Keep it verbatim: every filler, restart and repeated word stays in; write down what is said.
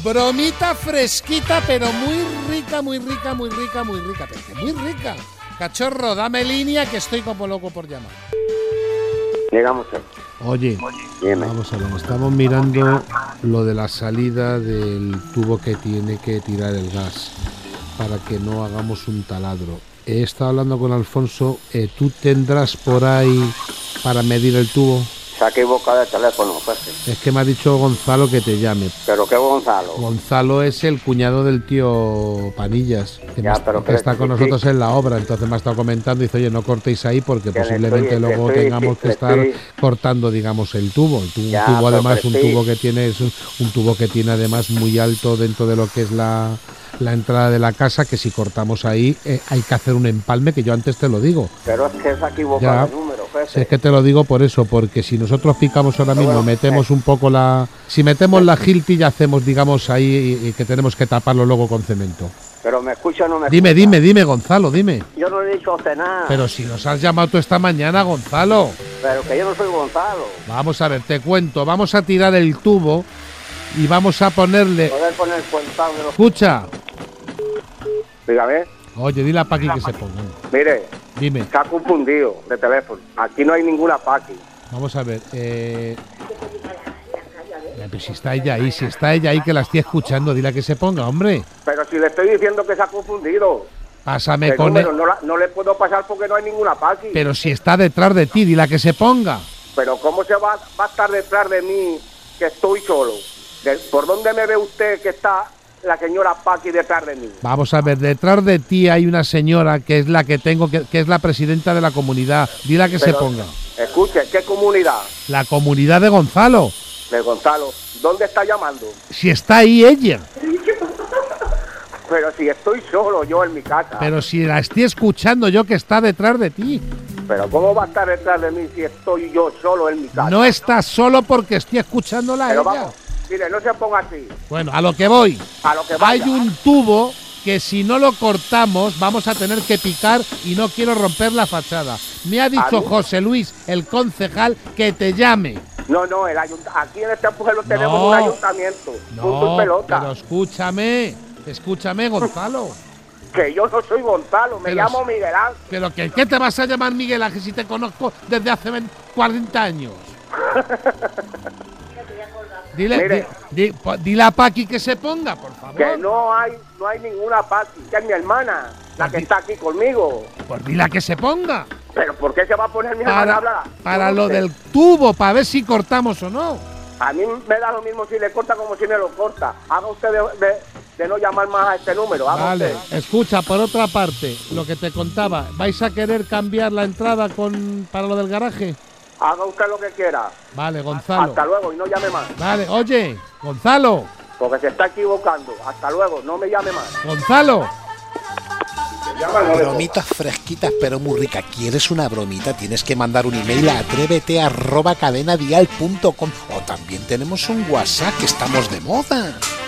Bromita fresquita, pero muy rica, muy rica, muy rica, muy rica. Pero que muy rica. Cachorro, dame línea que estoy como loco por llamar. Llegamos. Oye, Oye vamos a ver, estamos mirando lo de la salida del tubo que tiene que tirar el gas para que no hagamos un taladro. He estado hablando con Alfonso, eh, ¿tú tendrás por ahí para medir el tubo? Se ha equivocado de teléfono, pues. Es que me ha dicho Gonzalo que te llame. ¿Pero qué Gonzalo? Gonzalo es el cuñado del tío Panillas, que, ya, me, pero que está con sí, nosotros sí. en la obra. Entonces me ha estado comentando y dice, oye, no cortéis ahí porque que posiblemente estoy, luego estoy, tengamos sí, que estar estoy... cortando, digamos, el tubo. El tubo ya, un tubo además, un sí. tubo que tiene es un, un tubo que tiene además muy alto dentro de lo que es la, la entrada de la casa, que si cortamos ahí eh, hay que hacer un empalme, que yo antes te lo digo. Pero es que se ha equivocado el número, pues. Si es que te lo digo por eso, porque si nosotros picamos ahora mismo, bueno, metemos eh. un poco la... Si metemos la gilti ya hacemos, digamos, ahí y, y que tenemos que taparlo luego con cemento. Pero me escucha o no me dime, escucha. Dime, dime, Gonzalo, dime. Yo no he dicho a usted nada. Pero si nos has llamado tú esta mañana, Gonzalo. Pero que yo no soy Gonzalo. Vamos a ver, te cuento. Vamos a tirar el tubo y vamos a ponerle... Poder poner el cuentado de los... Escucha. Dígame. Oye, dile a Paqui que se ponga. Mire. Dime. Está confundido de teléfono. Aquí no hay ninguna Paqui. Vamos a ver. Eh... Pero si está ella ahí, si está ella ahí que la estoy escuchando, dile a que se ponga, hombre. Pero si le estoy diciendo que se ha confundido. Pásame el con número, él. No, la, no le puedo pasar porque no hay ninguna Paqui. Pero si está detrás de ti, dile a que se ponga. Pero ¿cómo se va, va a estar detrás de mí que estoy solo? De, ¿Por dónde me ve usted que está la señora Paqui detrás de mí? Vamos a ver, detrás de ti hay una señora que es la que tengo, que, que es la presidenta de la comunidad. Dile a que Pero, se ponga. Escuche, ¿qué comunidad? La comunidad de Gonzalo. De Gonzalo. ¿Dónde está llamando? Si está ahí ella. Pero si estoy solo yo en mi casa. Pero si la estoy escuchando yo que está detrás de ti. Pero ¿cómo va a estar detrás de mí si estoy yo solo en mi casa? No estás solo porque estoy escuchándola a Pero ella. Vamos, mire, no se ponga así. Bueno, a lo que voy. A lo que vaya. Hay un tubo que si no lo cortamos vamos a tener que picar y no quiero romper la fachada. Me ha dicho José Luis, el concejal, que te llame. No, no, el aquí en este pueblo tenemos no, un ayuntamiento. No, punto y pelota. Pero escúchame, escúchame, Gonzalo. Que yo no soy Gonzalo, me pero, llamo Miguel Ángel. Pero que ¿qué te vas a llamar Miguel Ángel si te conozco desde hace cuarenta años? Dile, Mire, di, di, dile a Paqui que se ponga, por favor. Que no hay, no hay ninguna Paqui, que es mi hermana, la que está aquí conmigo. Pues dile a que se ponga. ¿Pero por qué se va a poner mi para, hermana a hablar? Para lo del tubo, para ver si cortamos o no. A mí me da lo mismo si le corta como si me lo corta. Haga usted de, de, de no llamar más a este número. Haga vale, usted. Escucha, por otra parte, lo que te contaba, ¿vais a querer cambiar la entrada con para lo del garaje? Haga usted lo que quiera. Vale, Gonzalo. Hasta luego y no llame más. Vale, oye, Gonzalo. Porque se está equivocando. Hasta luego, no me llame más. Gonzalo. Bromitas fresquitas pero muy ricas. ¿Quieres una bromita? Tienes que mandar un email a atrévete arroba cadenadial punto com o también tenemos un WhatsApp que estamos de moda.